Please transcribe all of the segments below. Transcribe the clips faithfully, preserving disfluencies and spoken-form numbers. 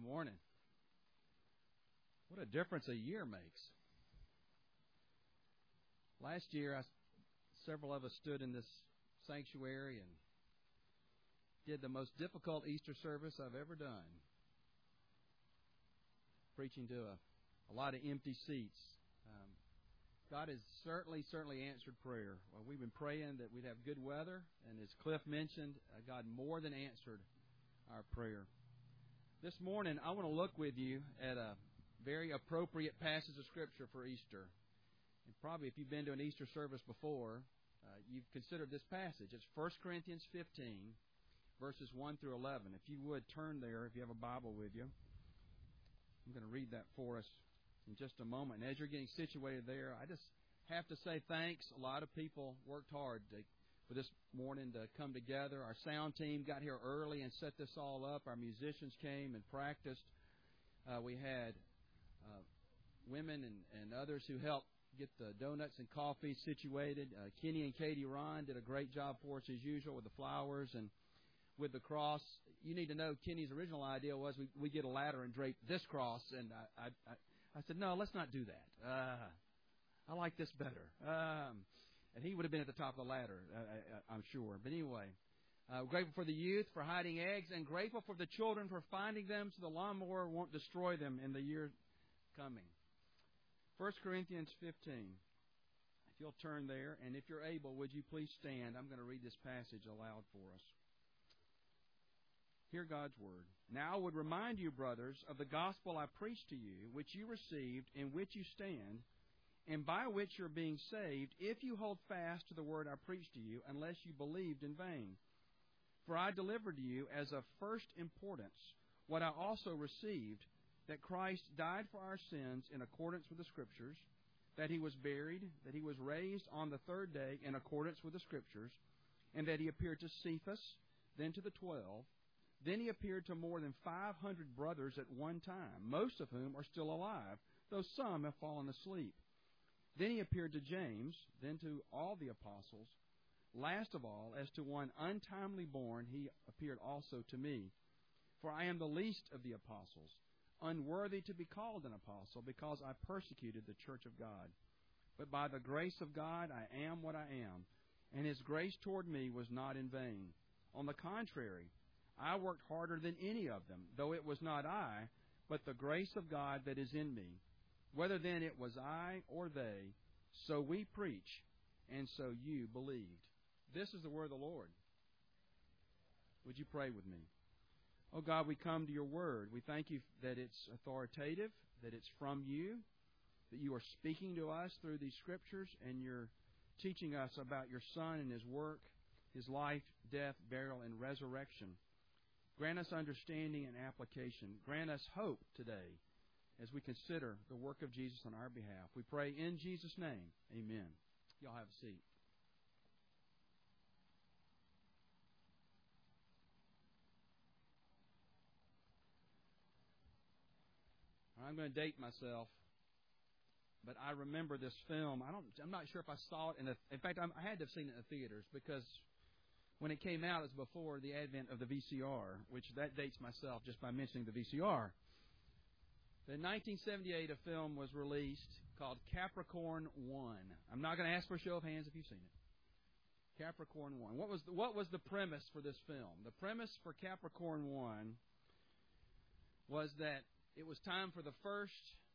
morning. What a difference a year makes. Last year, I, several of us stood in this sanctuary and did the most difficult Easter service I've ever done, preaching to a, a lot of empty seats. Um, God has certainly, certainly answered prayer. Well, we've been praying that we'd have good weather, and as Cliff mentioned, uh, God more than answered our prayer. This morning, I want to look with you at a very appropriate passage of Scripture for Easter. And probably if you've been to an Easter service before, uh, you've considered this passage. It's First Corinthians fifteen, verses one through eleven. If you would, turn there if you have a Bible with you. I'm going to read that for us in just a moment. And as you're getting situated there, I just have to say thanks. A lot of people worked hard to, for this morning to come together. Our sound team got here early and set this all up. Our musicians came and practiced. Uh, we had uh, women and, and others who helped get the donuts and coffee situated. Uh, Kenny and Katie Ron did a great job for us as usual with the flowers and with the cross. You need to know Kenny's original idea was we, we get a ladder and drape this cross, and I, I, I, I said, no, let's not do that. Uh, I like this better. Um, and he would have been at the top of the ladder, uh, I, I'm sure. But anyway, uh, we're grateful for the youth for hiding eggs, and grateful for the children for finding them so the lawnmower won't destroy them in the year coming. First Corinthians fifteen. If you'll turn there, and if you're able, would you please stand? I'm going to read this passage aloud for us. Hear God's word. Now I would remind you, brothers, of the gospel I preached to you, which you received, in which you stand, and by which you're being saved, if you hold fast to the word I preached to you, unless you believed in vain. For I delivered to you as of first importance what I also received, that Christ died for our sins in accordance with the Scriptures, that He was buried, that He was raised on the third day in accordance with the Scriptures, and that He appeared to Cephas, then to the twelve. Then He appeared to more than five hundred brothers at one time, most of whom are still alive, though some have fallen asleep. Then He appeared to James, then to all the apostles. Last of all, as to one untimely born, He appeared also to me. For I am the least of the apostles, unworthy to be called an apostle, because I persecuted the church of God. But by the grace of God I am what I am, and His grace toward me was not in vain. On the contrary, I worked harder than any of them, though it was not I, but the grace of God that is in me. Whether then it was I or they, so we preach, and so you believed. This is the word of the Lord. Would you pray with me? Oh God, we come to your word. We thank you that it's authoritative, that it's from you, that you are speaking to us through these scriptures, and you're teaching us about your Son and His work, His life, death, burial, and resurrection. Grant us understanding and application. Grant us hope today as we consider the work of Jesus on our behalf. We pray in Jesus' name. Amen. Y'all have a seat. I'm going to date myself, but I remember this film. I don't. I'm not sure if I saw it in the. In fact, I'm, I had to have seen it in the theaters because when it came out, it was before the advent of the V C R, which that dates myself just by mentioning the V C R. In nineteen seventy-eight, a film was released called Capricorn One. I'm not going to ask for a show of hands if you've seen it. Capricorn One. What was the, what was the premise for this film? The premise for Capricorn One was that it was time for the first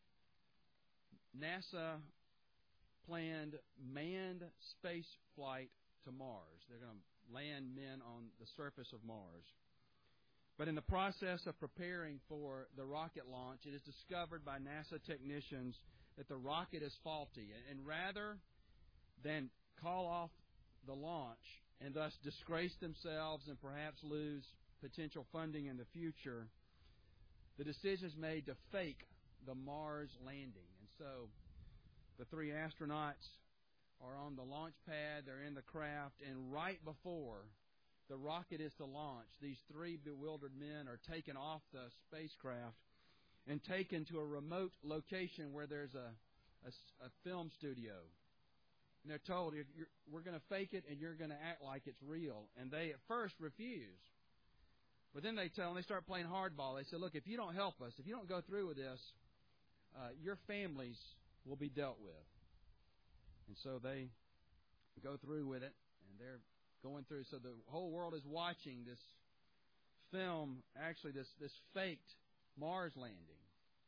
NASA-planned manned space flight to Mars. They're going to land men on the surface of Mars. But in the process of preparing for the rocket launch, it is discovered by NASA technicians that the rocket is faulty. And rather than call off the launch and thus disgrace themselves and perhaps lose potential funding in the future, the decision is made to fake the Mars landing. And so the three astronauts are on the launch pad, they're in the craft, and right before the rocket is to launch, these three bewildered men are taken off the spacecraft and taken to a remote location where there's a, a, a film studio. And they're told, you're, you're, we're going to fake it and you're going to act like it's real. And they at first refuse. But then they tell them, they start playing hardball. They say, look, if you don't help us, if you don't go through with this, uh, your families will be dealt with. And so they go through with it, and they're going through. So the whole world is watching this film, actually this, this faked Mars landing.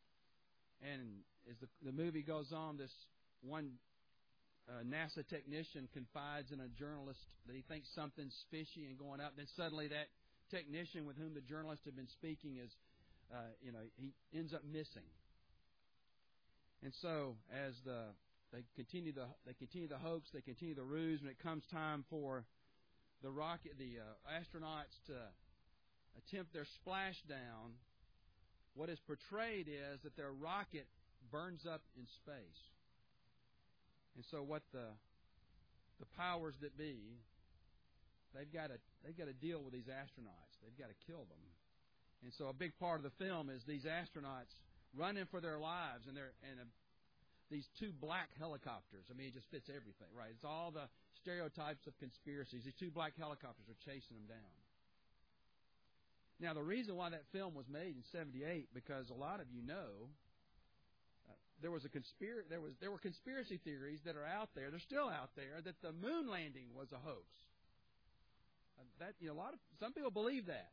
And as the, the movie goes on, this one uh, NASA technician confides in a journalist that he thinks something's fishy and going up. Then suddenly that technician with whom the journalist had been speaking is, uh, you know, he ends up missing. And so as the they continue the they continue the hoax, they continue the ruse. When it comes time for the rocket, the uh, astronauts to attempt their splashdown, what is portrayed is that their rocket burns up in space. And so what the the powers that be, they've got to they've got to deal with these astronauts. They've got to kill them. And so a big part of the film is these astronauts running for their lives, and they're and a, these two black helicopters. I mean, it just fits everything, right? It's all the stereotypes of conspiracies. These two black helicopters are chasing them down. Now, the reason why that film was made in seventy-eight, because a lot of you know, uh, there was a conspiracy. There was there were conspiracy theories that are out there. They're still out there that the moon landing was a hoax. Uh, that you know, a lot of some people believe that,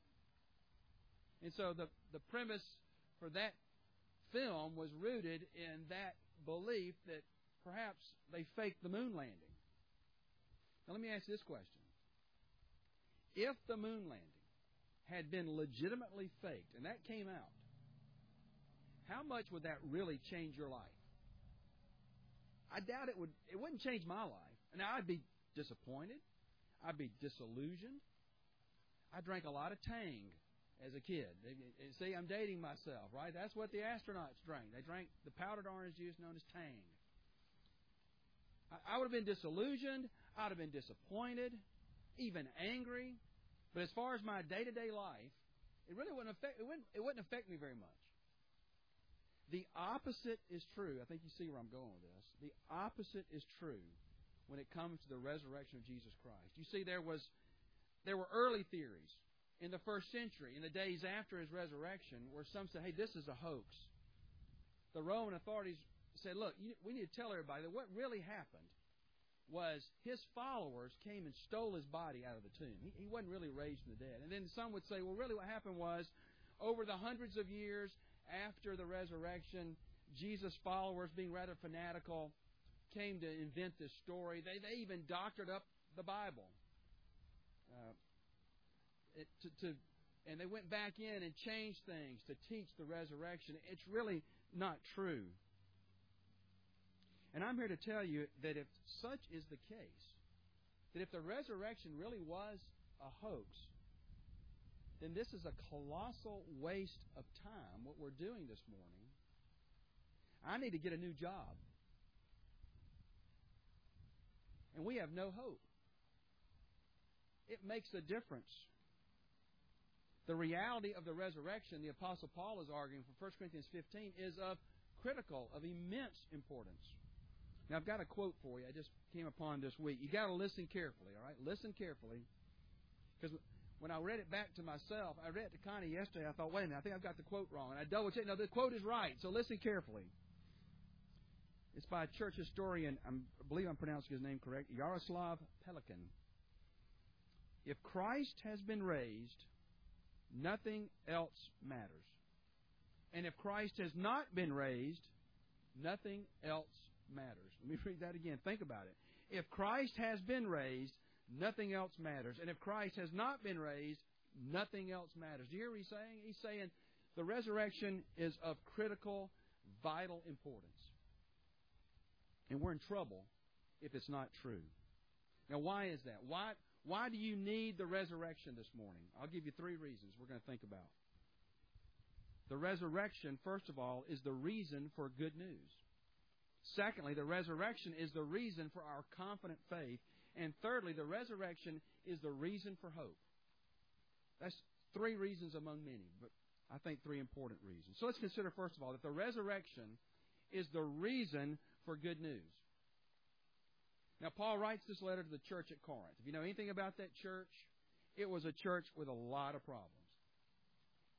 and so the the premise for that film was rooted in that belief that perhaps they faked the moon landing. Now, let me ask this question: if the moon landing had been legitimately faked, and that came out, how much would that really change your life? I doubt it would. It wouldn't change my life. Now, I'd be disappointed. I'd be disillusioned. I drank a lot of Tang as a kid. See, I'm dating myself, right? That's what the astronauts drank. They drank the powdered orange juice known as Tang. I would have been disillusioned. I'd have been disappointed, even angry. But as far as my day-to-day life, it really wouldn't affect it wouldn't, it wouldn't affect me very much. The opposite is true. I think you see where I'm going with this. The opposite is true when it comes to the resurrection of Jesus Christ. You see, there was there were early theories in the first century, in the days after His resurrection, where some said, hey, this is a hoax. The Roman authorities said, look, we need to tell everybody that what really happened was His followers came and stole His body out of the tomb. He, he wasn't really raised from the dead. And then some would say, well, really what happened was, over the hundreds of years after the resurrection, Jesus' followers, being rather fanatical, came to invent this story. They, they even doctored up the Bible. Uh, it, to, to, and they went back in and changed things to teach the resurrection. It's really not true. And I'm here to tell you that if such is the case, that if the resurrection really was a hoax, then this is a colossal waste of time, what we're doing this morning. I need to get a new job. And we have no hope. It makes a difference. The reality of the resurrection, the Apostle Paul is arguing from First Corinthians fifteen, is of critical, of immense importance. Now, I've got a quote for you I just came upon this week. You've got to listen carefully, all right? Listen carefully. Because when I read it back to myself, I read it to Connie yesterday, I thought, wait a minute, I think I've got the quote wrong. And I double-checked. No, the quote is right, so listen carefully. It's by a church historian, I'm, I believe I'm pronouncing his name correct, Yaroslav Pelikan. If Christ has been raised, nothing else matters. And if Christ has not been raised, nothing else matters. Let me read that again. Think about it. If Christ has been raised, nothing else matters. And if Christ has not been raised, nothing else matters. Do you hear what he's saying? He's saying the resurrection is of critical, vital importance. And we're in trouble if it's not true. Now, why is that? Why, why do you need the resurrection this morning? I'll give you three reasons we're going to think about. The resurrection, first of all, is the reason for good news. Secondly, the resurrection is the reason for our confident faith. And thirdly, the resurrection is the reason for hope. That's three reasons among many, but I think three important reasons. So let's consider, first of all, that the resurrection is the reason for good news. Now, Paul writes this letter to the church at Corinth. If you know anything about that church, it was a church with a lot of problems.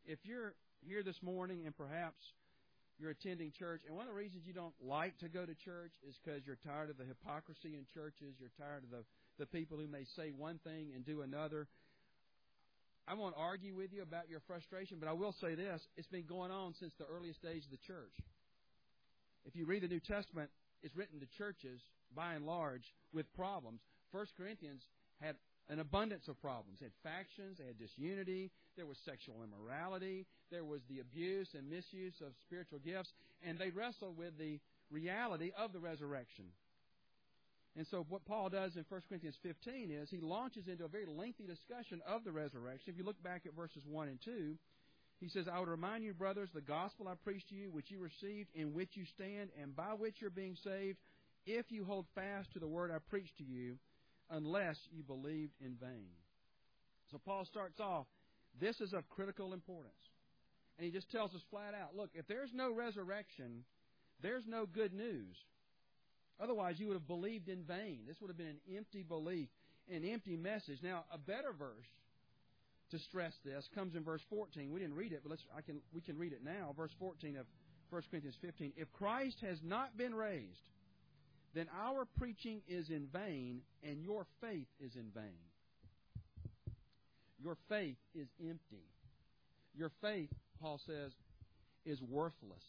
if you're here this morning and perhaps you're attending church, and one of the reasons you don't like to go to church is because you're tired of the hypocrisy in churches, you're tired of the, the people who may say one thing and do another, I won't argue with you about your frustration, but I will say this. It's been going on since the earliest days of the church. If you read the New Testament, it's written to churches, by and large, with problems. First Corinthians had an abundance of problems. They had factions, they had disunity, there was sexual immorality, there was the abuse and misuse of spiritual gifts, and they wrestled with the reality of the resurrection. And so what Paul does in First Corinthians fifteen is he launches into a very lengthy discussion of the resurrection. If you look back at verses one and two, he says, I would remind you, brothers, the gospel I preached to you, which you received, in which you stand, and by which you're being saved, if you hold fast to the word I preached to you, unless you believed in vain. So Paul starts off, this is of critical importance. And he just tells us flat out, look, if there's no resurrection, there's no good news. Otherwise, you would have believed in vain. This would have been an empty belief, an empty message. Now, a better verse to stress this comes in verse fourteen. We didn't read it, but let's, I can, we can read it now. Verse fourteen of First Corinthians fifteen. If Christ has not been raised, then our preaching is in vain, and your faith is in vain. Your faith is empty. Your faith, Paul says, is worthless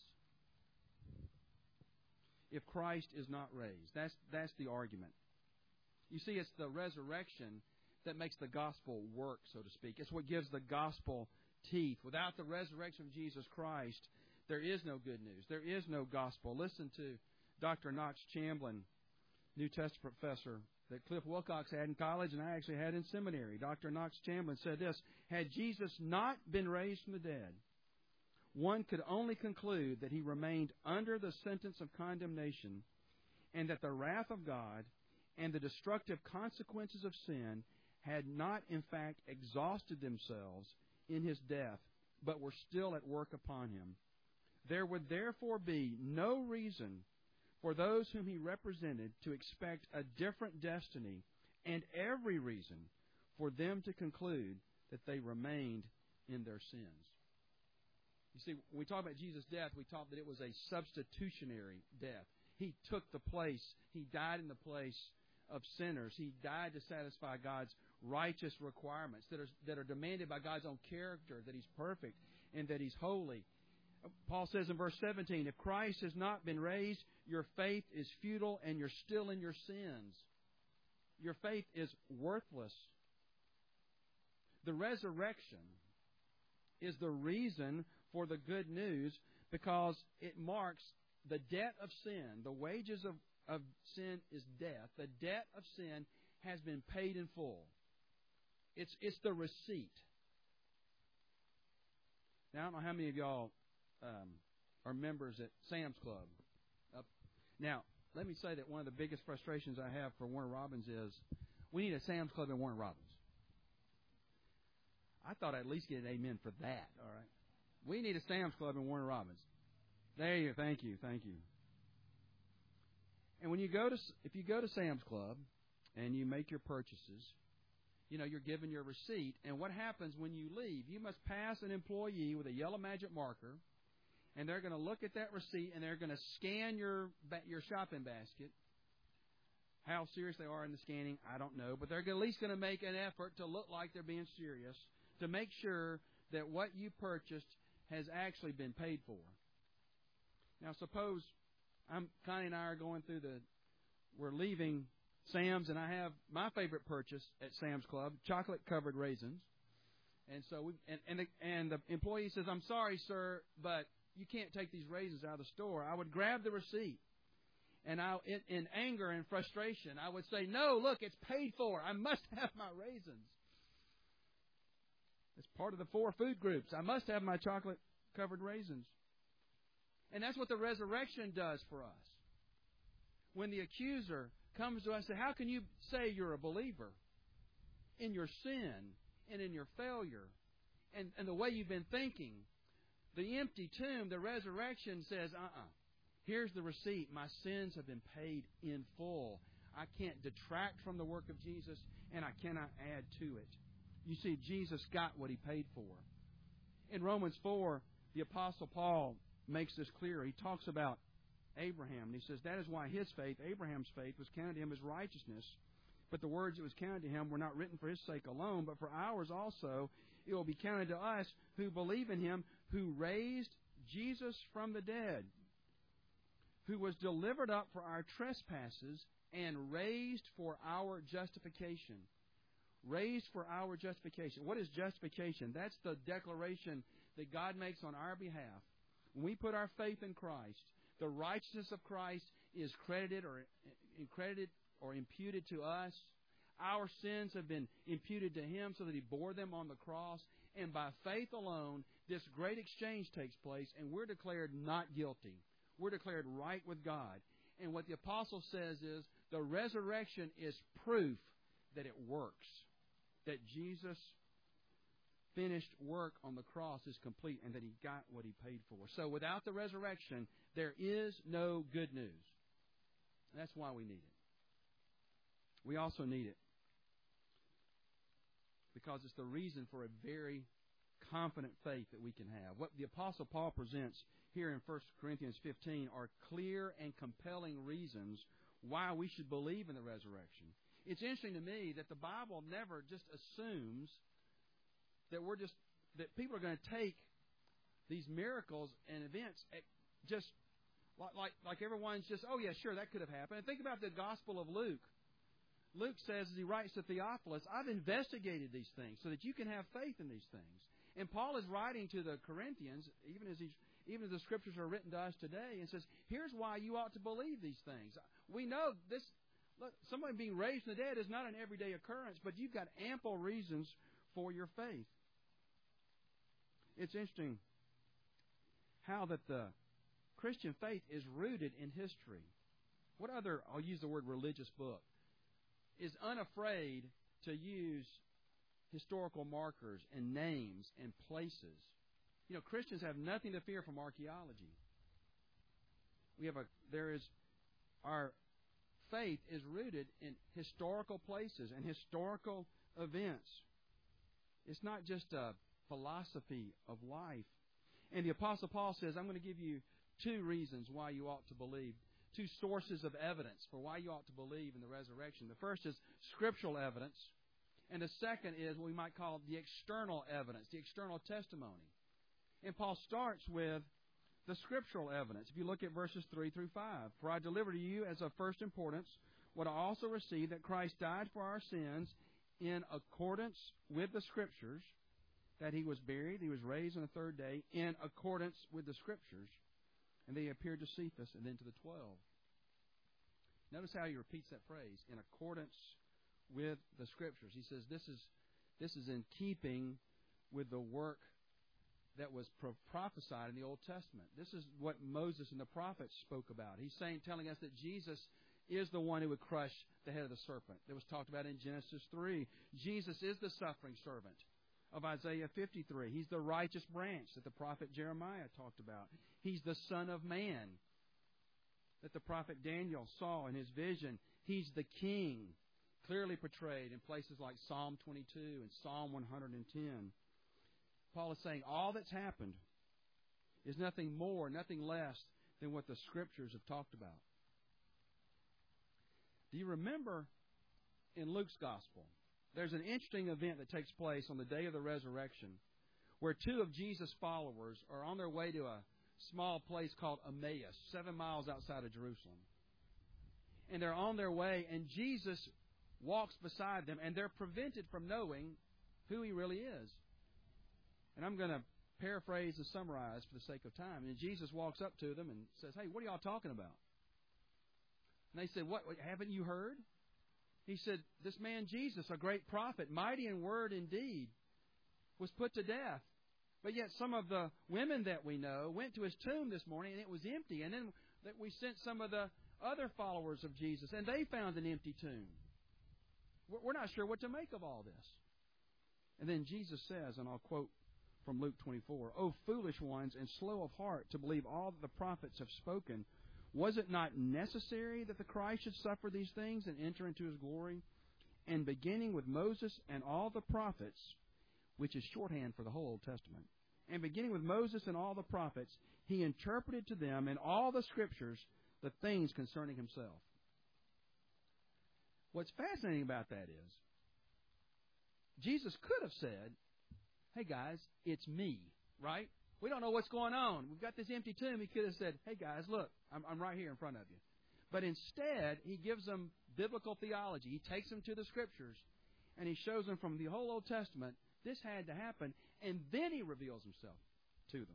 if Christ is not raised. That's, that's the argument. You see, it's the resurrection that makes the gospel work, so to speak. It's what gives the gospel teeth. Without the resurrection of Jesus Christ, there is no good news. There is no gospel. Listen to Doctor Knox Chamblin, New Testament professor that Cliff Wilcox had in college and I actually had in seminary. Doctor Knox Chamblin said this, had Jesus not been raised from the dead, one could only conclude that he remained under the sentence of condemnation and that the wrath of God and the destructive consequences of sin had not, in fact, exhausted themselves in his death, but were still at work upon him. There would therefore be no reason for those whom he represented to expect a different destiny, and every reason for them to conclude that they remained in their sins. You see, when we talk about Jesus' death, we talk that it was a substitutionary death. He took the place, he died in the place of sinners. He died to satisfy God's righteous requirements that are, that are demanded by God's own character, that he's perfect and that he's holy. Paul says in verse seventeen, if Christ has not been raised, your faith is futile and you're still in your sins. Your faith is worthless. The resurrection is the reason for the good news because it marks the debt of sin. The wages of, of sin is death. The debt of sin has been paid in full. It's, it's the receipt. Now, I don't know how many of y'all um, are members at Sam's Club. Uh, now, let me say that one of the biggest frustrations I have for Warner Robins is we need a Sam's Club in Warner Robins. I thought I'd at least get an amen for that, all right? We need a Sam's Club in Warner Robins. There you go. Thank you. Thank you. And when you go to, if you go to Sam's Club and you make your purchases, you know, you're given your receipt. And what happens when you leave? You must pass an employee with a yellow magic marker, and they're going to look at that receipt and they're going to scan your your shopping basket. How serious they are in the scanning, I don't know, but they're at least going to make an effort to look like they're being serious to make sure that what you purchased has actually been paid for. Now, suppose I'm Connie and I are going through the, we're leaving Sam's, and I have my favorite purchase at Sam's Club, chocolate-covered raisins. And so, we, and, and, the, and the employee says, I'm sorry, sir, but you can't take these raisins out of the store. I would grab the receipt, and I, in, in anger and frustration, I would say, no, look, it's paid for. I must have my raisins. It's part of the four food groups. I must have my chocolate-covered raisins. And that's what the resurrection does for us. When the accuser comes to us and says, how can you say you're a believer in your sin and in your failure and, and the way you've been thinking? The empty tomb, the resurrection says, uh-uh. Here's the receipt. My sins have been paid in full. I can't detract from the work of Jesus, and I cannot add to it. You see, Jesus got what he paid for. In Romans four, the Apostle Paul makes this clear. He talks about Abraham, and he says, that is why his faith, Abraham's faith, was counted to him as righteousness. But the words that was counted to him were not written for his sake alone, but for ours also. It will be counted to us who believe in him, who raised Jesus from the dead, who was delivered up for our trespasses and raised for our justification. Raised for our justification. What is justification? That's the declaration that God makes on our behalf. When we put our faith in Christ, the righteousness of Christ is credited or credited or imputed to us. Our sins have been imputed to Him so that He bore them on the cross. And by faith alone, this great exchange takes place, and we're declared not guilty. We're declared right with God. And what the apostle says is the resurrection is proof that it works, that Jesus' finished work on the cross is complete and that He got what He paid for. So without the resurrection, there is no good news. That's why we need it. We also need it because it's the reason for a very confident faith that we can have. What the Apostle Paul presents here in First Corinthians fifteen are clear and compelling reasons why we should believe in the resurrection. It's interesting to me that the Bible never just assumes that we're just that people are going to take these miracles and events just like, like like everyone's just, oh yeah, sure, that could have happened. And think about the Gospel of Luke. Luke says, as he writes to Theophilus, I've investigated these things so that you can have faith in these things. And Paul is writing to the Corinthians, even as he's even as the Scriptures are written to us today, and says, here's why you ought to believe these things. We know this. Look, someone being raised from the dead is not an everyday occurrence, but you've got ample reasons for your faith. It's interesting how that the Christian faith is rooted in history. What other, I'll use the word religious book, is unafraid to use historical markers and names and places. You know, Christians have nothing to fear from archaeology. We have a, there is, our faith is rooted in historical places and historical events. It's not just a philosophy of life. And the Apostle Paul says, I'm going to give you two reasons why you ought to believe, two sources of evidence for why you ought to believe in the resurrection. The first is scriptural evidence, and the second is what we might call the external evidence, the external testimony. And Paul starts with the scriptural evidence. If you look at verses three through five, for I deliver to you as of first importance what I also received, that Christ died for our sins in accordance with the Scriptures, that He was buried, He was raised on the third day in accordance with the Scriptures, and they appeared to Cephas and then to the twelve. Notice how he repeats that phrase, in accordance with the Scriptures. He says this is this is in keeping with the work that was pro- prophesied in the Old Testament. This is what Moses and the prophets spoke about. He's saying, telling us that Jesus is the one who would crush the head of the serpent. That was talked about in Genesis three. Jesus is the suffering servant of Isaiah fifty-three. He's the righteous branch that the prophet Jeremiah talked about. He's the Son of Man that the prophet Daniel saw in his vision. He's the King, clearly portrayed in places like Psalm twenty-two and Psalm one hundred ten. Paul is saying all that's happened is nothing more, nothing less than what the Scriptures have talked about. Do you remember in Luke's Gospel, there's an interesting event that takes place on the day of the resurrection where two of Jesus' followers are on their way to a small place called Emmaus, seven miles outside of Jerusalem. And they're on their way, and Jesus walks beside them, and they're prevented from knowing who He really is. And I'm going to paraphrase and summarize for the sake of time. And Jesus walks up to them and says, hey, what are y'all talking about? And they said, what, haven't you heard? He said, this man Jesus, a great prophet, mighty in word and deed, was put to death. But yet some of the women that we know went to his tomb this morning, and it was empty. And then that we sent some of the other followers of Jesus, and they found an empty tomb. We're not sure what to make of all this. And then Jesus says, and I'll quote from Luke twenty-four, O foolish ones and slow of heart to believe all that the prophets have spoken. Was it not necessary that the Christ should suffer these things and enter into His glory? And beginning with Moses and all the prophets, which is shorthand for the whole Old Testament, And beginning with Moses and all the prophets, he interpreted to them in all the Scriptures the things concerning himself. What's fascinating about that is, Jesus could have said, hey guys, it's me, right? We don't know what's going on. We've got this empty tomb. He could have said, hey guys, look, I'm, I'm right here in front of you. But instead, he gives them biblical theology. He takes them to the Scriptures, and he shows them from the whole Old Testament, this had to happen, and then he reveals himself to them.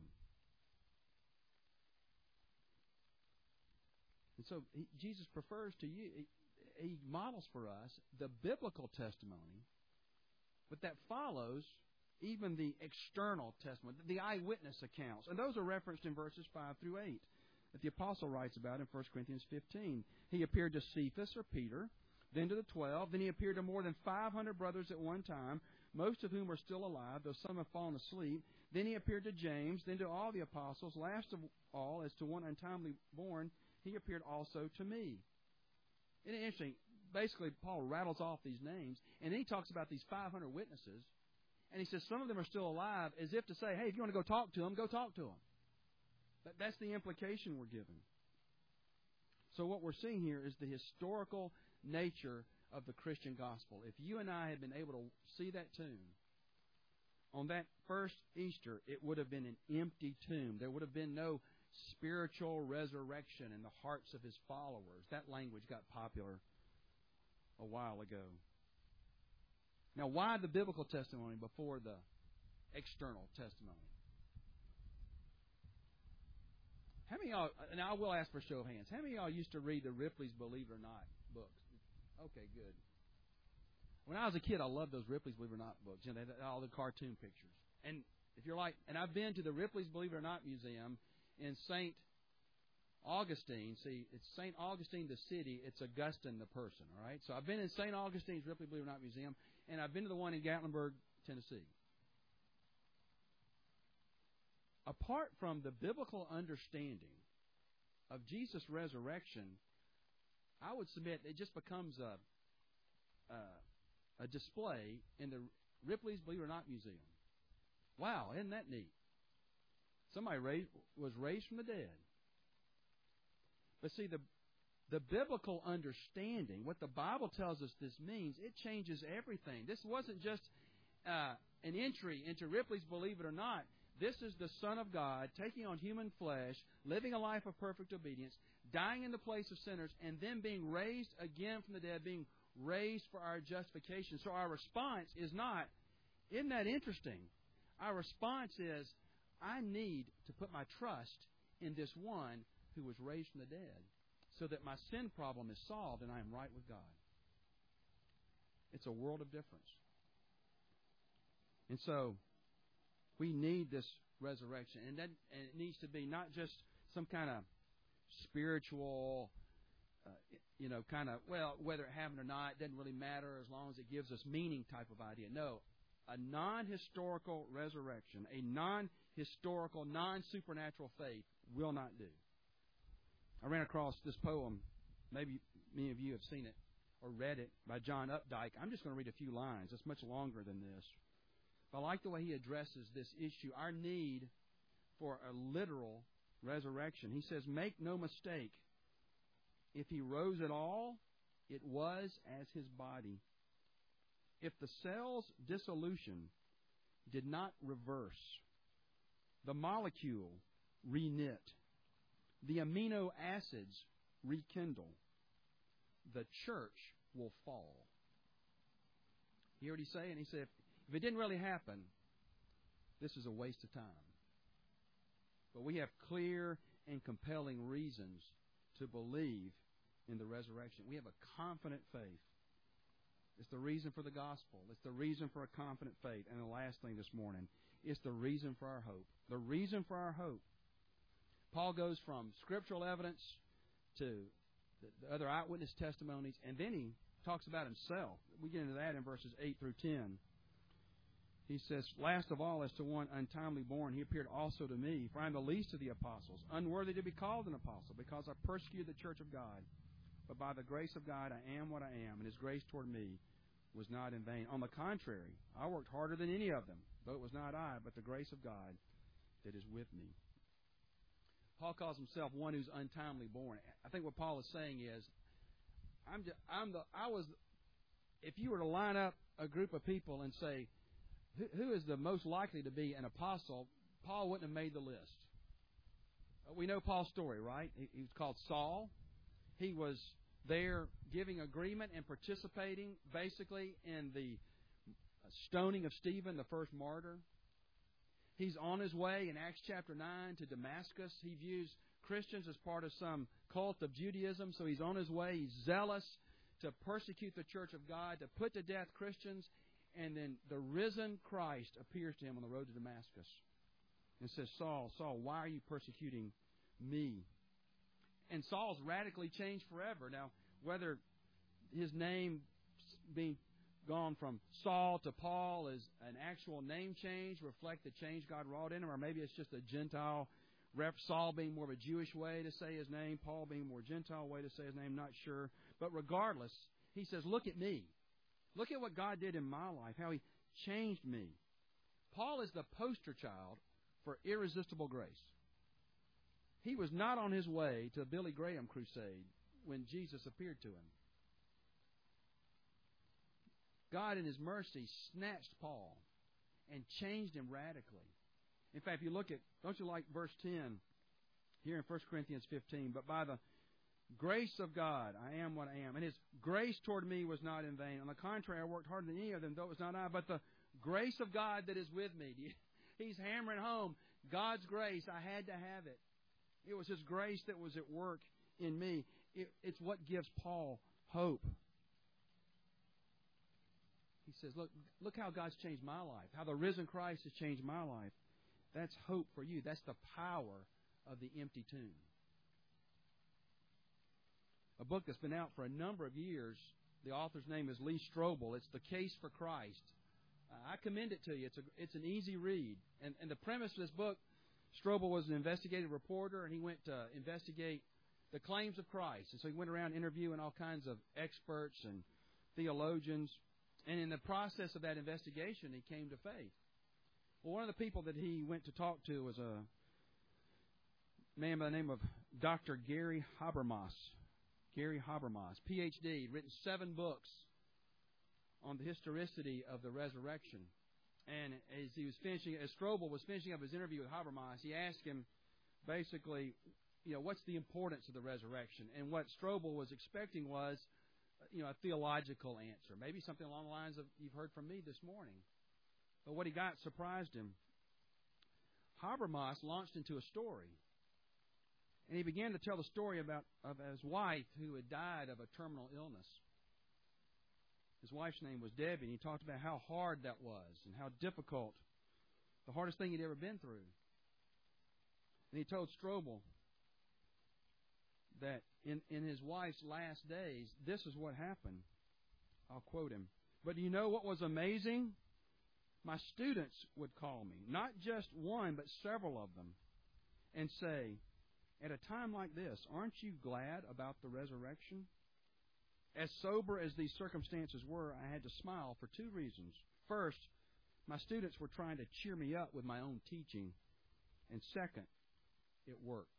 And so he, Jesus prefers to you, he, he models for us the biblical testimony, but that follows even the external testimony, the eyewitness accounts. And those are referenced in verses five through eight that the apostle writes about in First Corinthians fifteen. He appeared to Cephas or Peter, then to the twelve. Then he appeared to more than five hundred brothers at one time, most of whom are still alive, though some have fallen asleep. Then he appeared to James, then to all the apostles. Last of all, as to one untimely born, he appeared also to me. Isn't it interesting? Basically, Paul rattles off these names, and then he talks about these five hundred witnesses, and he says some of them are still alive, as if to say, hey, if you want to go talk to them, go talk to them. But that's the implication we're given. So what we're seeing here is the historical nature of the Christian gospel. If you and I had been able to see that tomb, on that first Easter, it would have been an empty tomb. There would have been no spiritual resurrection in the hearts of his followers. That language got popular a while ago. Now, why the biblical testimony before the external testimony? How many of y'all, and I will ask for a show of hands, how many of y'all used to read the Ripley's Believe It or Not books? Okay, good. When I was a kid, I loved those Ripley's Believe It or Not books. You know, they had all the cartoon pictures. And if you're like, and I've been to the Ripley's Believe It or Not Museum in Saint Augustine. See, it's Saint Augustine the city. It's Augustine the person, all right? So I've been in Saint Augustine's Ripley Believe It or Not Museum, and I've been to the one in Gatlinburg, Tennessee. Apart from the biblical understanding of Jesus' resurrection, I would submit it just becomes a, a, a display in the Ripley's Believe It or Not Museum. Wow, isn't that neat? Somebody raised, was raised from the dead. But see, the, the biblical understanding, what the Bible tells us this means, it changes everything. This wasn't just uh, an entry into Ripley's Believe It or Not. This is the Son of God taking on human flesh, living a life of perfect obedience, dying in the place of sinners, and then being raised again from the dead, being raised for our justification. So our response is not, isn't that interesting? Our response is, I need to put my trust in this one who was raised from the dead so that my sin problem is solved and I am right with God. It's a world of difference. And so we need this resurrection. And, that, and it needs to be not just some kind of spiritual, uh, you know, kind of, well, whether it happened or not, it doesn't really matter as long as it gives us meaning type of idea. No, a non-historical resurrection, a non-historical, non-supernatural faith will not do. I ran across this poem, maybe many of you have seen it or read it, by John Updike. I'm just going to read a few lines. It's much longer than this. But I like the way he addresses this issue, our need for a literal resurrection. He says, make no mistake, if he rose at all, it was as his body. If the cell's dissolution did not reverse, the molecule reknit, the amino acids rekindle, the church will fall. You heard what he's saying? He said, if it didn't really happen, this is a waste of time. But we have clear and compelling reasons to believe in the resurrection. We have a confident faith. It's the reason for the gospel. It's the reason for a confident faith. And the last thing this morning, it's the reason for our hope. The reason for our hope. Paul goes from scriptural evidence to the other eyewitness testimonies, and then he talks about himself. We get into that in verses eight through ten. He says, last of all, as to one untimely born, he appeared also to me, for I am the least of the apostles, unworthy to be called an apostle, because I persecuted the church of God. But by the grace of God, I am what I am, and his grace toward me was not in vain. On the contrary, I worked harder than any of them, though it was not I, but the grace of God that is with me. Paul calls himself one who's untimely born. I think what Paul is saying is, I'm just, I'm the I was. If you were to line up a group of people and say, who, who is the most likely to be an apostle, Paul wouldn't have made the list. We know Paul's story, right? He, he was called Saul. He was there giving agreement and participating, basically, in the stoning of Stephen, the first martyr. He's on his way in Acts chapter nine to Damascus. He views Christians as part of some cult of Judaism, so he's on his way. He's zealous to persecute the church of God, to put to death Christians, and then the risen Christ appears to him on the road to Damascus and says, Saul, Saul, why are you persecuting me? And Saul's radically changed forever. Now, whether his name being gone from Saul to Paul is an actual name change, reflect the change God wrought in him, or maybe it's just a Gentile, rep, Saul being more of a Jewish way to say his name, Paul being a more Gentile way to say his name, not sure. But regardless, he says, look at me. Look at what God did in my life, how He changed me. Paul is the poster child for irresistible grace. He was not on his way to a Billy Graham crusade when Jesus appeared to him. God, in His mercy, snatched Paul and changed him radically. In fact, if you look at, don't you like verse ten here in First Corinthians fifteen? But by the grace of God, I am what I am. And His grace toward me was not in vain. On the contrary, I worked harder than any of them, though it was not I, but the grace of God that is with me. He's hammering home God's grace. I had to have it. It was His grace that was at work in me. It, it's what gives Paul hope. He says, look, look how God's changed my life, how the risen Christ has changed my life. That's hope for you. That's the power of the empty tomb. A book that's been out for a number of years, the author's name is Lee Strobel. It's The Case for Christ. Uh, I commend it to you. It's a, it's an easy read. And, and the premise of this book, Strobel was an investigative reporter, and he went to investigate the claims of Christ. And so he went around interviewing all kinds of experts and theologians. And in the process of that investigation, he came to faith. Well, one of the people that he went to talk to was a man by the name of Doctor Gary Habermas. Gary Habermas, P H D, written seven books on the historicity of the resurrection. And as he was finishing, as Strobel was finishing up his interview with Habermas, he asked him basically, you know, what's the importance of the resurrection? And what Strobel was expecting was, you know, a theological answer, maybe something along the lines of you've heard from me this morning. But what he got surprised him. Habermas launched into a story. And he began to tell the story about of his wife who had died of a terminal illness. His wife's name was Debbie, and he talked about how hard that was and how difficult, the hardest thing he'd ever been through. And he told Strobel that in, in his wife's last days, this is what happened. I'll quote him. But do you know what was amazing? My students would call me, not just one, but several of them, and say, at a time like this, aren't you glad about the resurrection? As sober as these circumstances were, I had to smile for two reasons. First, my students were trying to cheer me up with my own teaching. And second, it worked.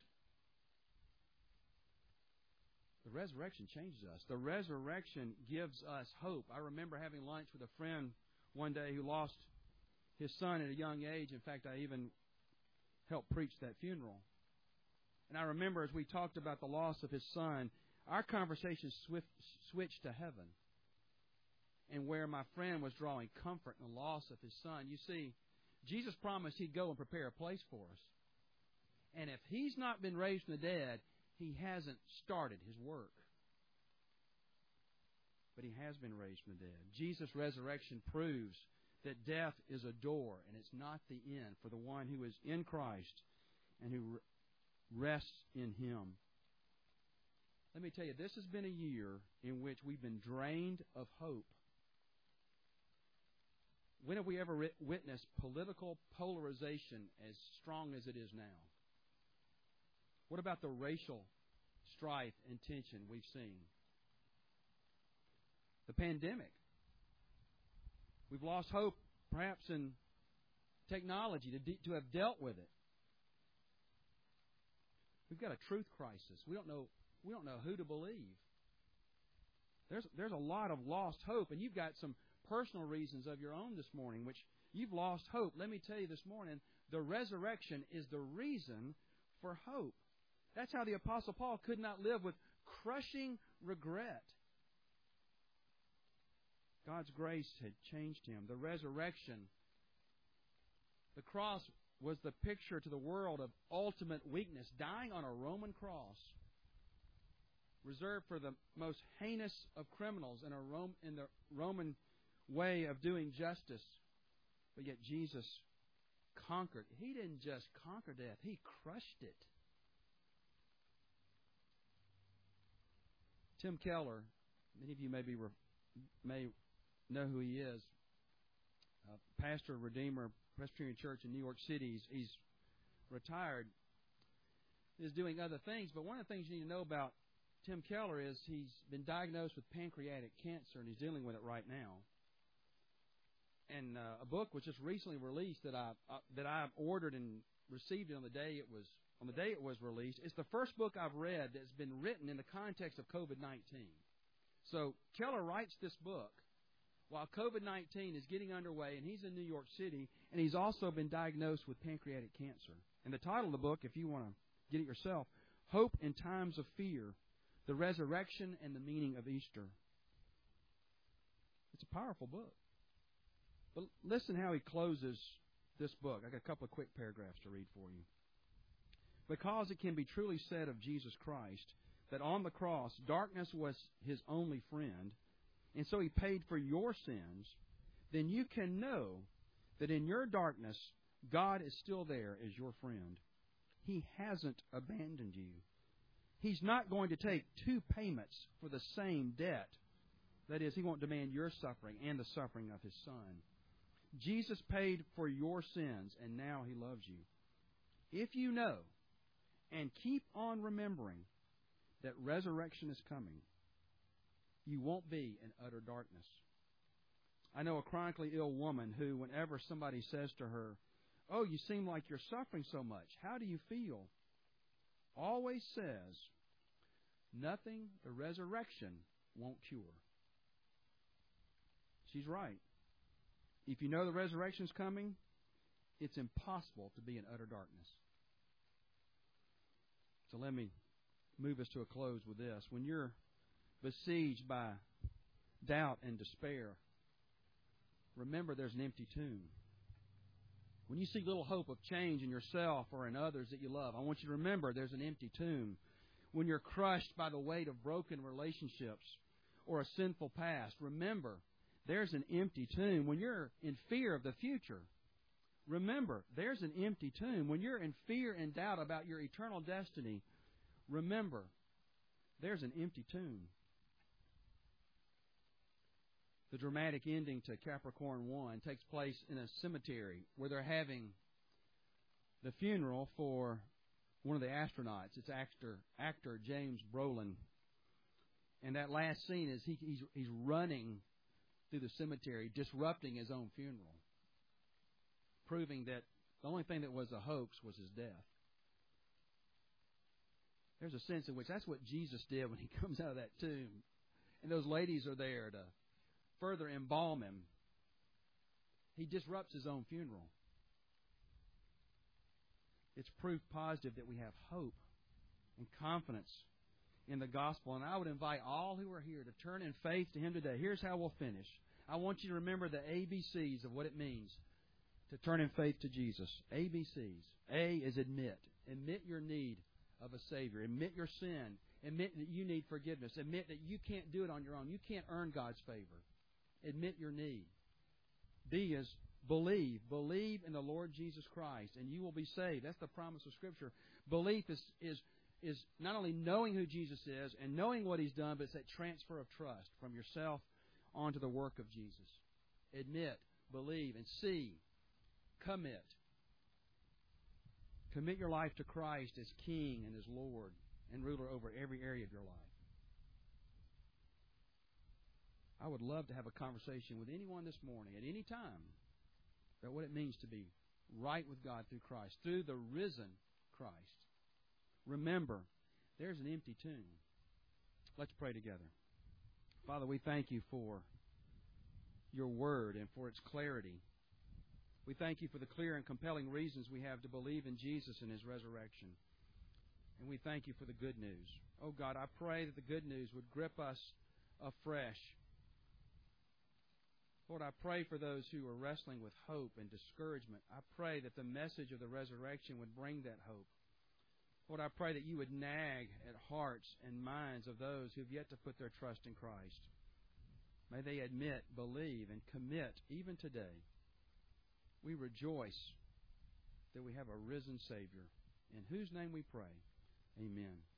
The resurrection changes us. The resurrection gives us hope. I remember having lunch with a friend one day who lost his son at a young age. In fact, I even helped preach that funeral. And I remember as we talked about the loss of his son, our conversation swift, switched to heaven and where my friend was drawing comfort in the loss of his son. You see, Jesus promised He'd go and prepare a place for us. And if He's not been raised from the dead, He hasn't started His work. But He has been raised from the dead. Jesus' resurrection proves that death is a door and it's not the end for the one who is in Christ and who rests in Him. Let me tell you, this has been a year in which we've been drained of hope. When have we ever witnessed political polarization as strong as it is now? What about the racial strife and tension we've seen? The pandemic. We've lost hope, perhaps, in technology to, de- to have dealt with it. We've got a truth crisis. We don't know we don't know who to believe. There's there's a lot of lost hope, and you've got some personal reasons of your own this morning, which you've lost hope. Let me tell you this morning, the resurrection is the reason for hope. That's how the Apostle Paul could not live with crushing regret. God's grace had changed him. The resurrection, the cross was the picture to the world of ultimate weakness, dying on a Roman cross, reserved for the most heinous of criminals in, a Rome, in the Roman way of doing justice. But yet Jesus conquered. He didn't just conquer death, He crushed it. Tim Keller, many of you may, be, may know who he is, uh, pastor of Redeemer Presbyterian Church in New York City. He's, he's retired, is doing other things, but one of the things you need to know about Tim Keller is he's been diagnosed with pancreatic cancer, and he's dealing with it right now. And uh, a book was just recently released that I uh, that I ordered and received it on the day it was on the day it was released. It's the first book I've read that's been written in the context of COVID nineteen. So Keller writes this book while COVID nineteen is getting underway, and he's in New York City, and he's also been diagnosed with pancreatic cancer. And the title of the book, if you want to get it yourself, Hope in Times of Fear, the Resurrection and the Meaning of Easter. It's a powerful book. But listen how he closes this book. I got a couple of quick paragraphs to read for you. Because it can be truly said of Jesus Christ that on the cross darkness was His only friend, and so He paid for your sins, then you can know that in your darkness God is still there as your friend. He hasn't abandoned you. He's not going to take two payments for the same debt. That is, He won't demand your suffering and the suffering of His Son. Jesus paid for your sins, and now He loves you. If you know and keep on remembering that resurrection is coming, you won't be in utter darkness. I know a chronically ill woman who, whenever somebody says to her, "Oh, you seem like you're suffering so much. How do you feel?" always says, "Nothing the resurrection won't cure." She's right. If you know the resurrection is coming, it's impossible to be in utter darkness. So let me move us to a close with this. When you're besieged by doubt and despair, remember there's an empty tomb. When you see little hope of change in yourself or in others that you love, I want you to remember there's an empty tomb. When you're crushed by the weight of broken relationships or a sinful past, remember there's an empty tomb. When you're in fear of the future, remember there's an empty tomb. When you're in fear and doubt about your eternal destiny, remember there's an empty tomb. The dramatic ending to Capricorn one takes place in a cemetery where they're having the funeral for one of the astronauts. It's actor actor James Brolin. And that last scene is he, he's, he's running through the cemetery, disrupting his own funeral, proving that the only thing that was a hoax was his death. There's a sense in which that's what Jesus did when He comes out of that tomb. And those ladies are there to further embalm Him. He disrupts His own funeral. It's proof positive that we have hope and confidence in the gospel. And I would invite all who are here to turn in faith to Him today. Here's how we'll finish. I want you to remember the A B Cs of what it means to turn in faith to Jesus. A B Cs. A is admit. Admit your need of a Savior. Admit your sin. Admit that you need forgiveness. Admit that you can't do it on your own. You can't earn God's favor. Admit your need. B is believe. Believe in the Lord Jesus Christ, and you will be saved. That's the promise of Scripture. Belief is is is not only knowing who Jesus is and knowing what He's done, but it's that transfer of trust from yourself onto the work of Jesus. Admit, believe, and C, commit. Commit your life to Christ as King and as Lord and ruler over every area of your life. I would love to have a conversation with anyone this morning at any time about what it means to be right with God through Christ, through the risen Christ. remember, there's an empty tomb. Let's pray together. Father, we thank you for your word and for its clarity. We thank you for the clear and compelling reasons we have to believe in Jesus and His resurrection. And we thank you for the good news. Oh God, I pray that the good news would grip us afresh. Lord, I pray for those who are wrestling with hope and discouragement. I pray that the message of the resurrection would bring that hope. Lord, I pray that you would nag at hearts and minds of those who have yet to put their trust in Christ. May they admit, believe, and commit even today. We rejoice that we have a risen Savior, in whose name we pray. Amen.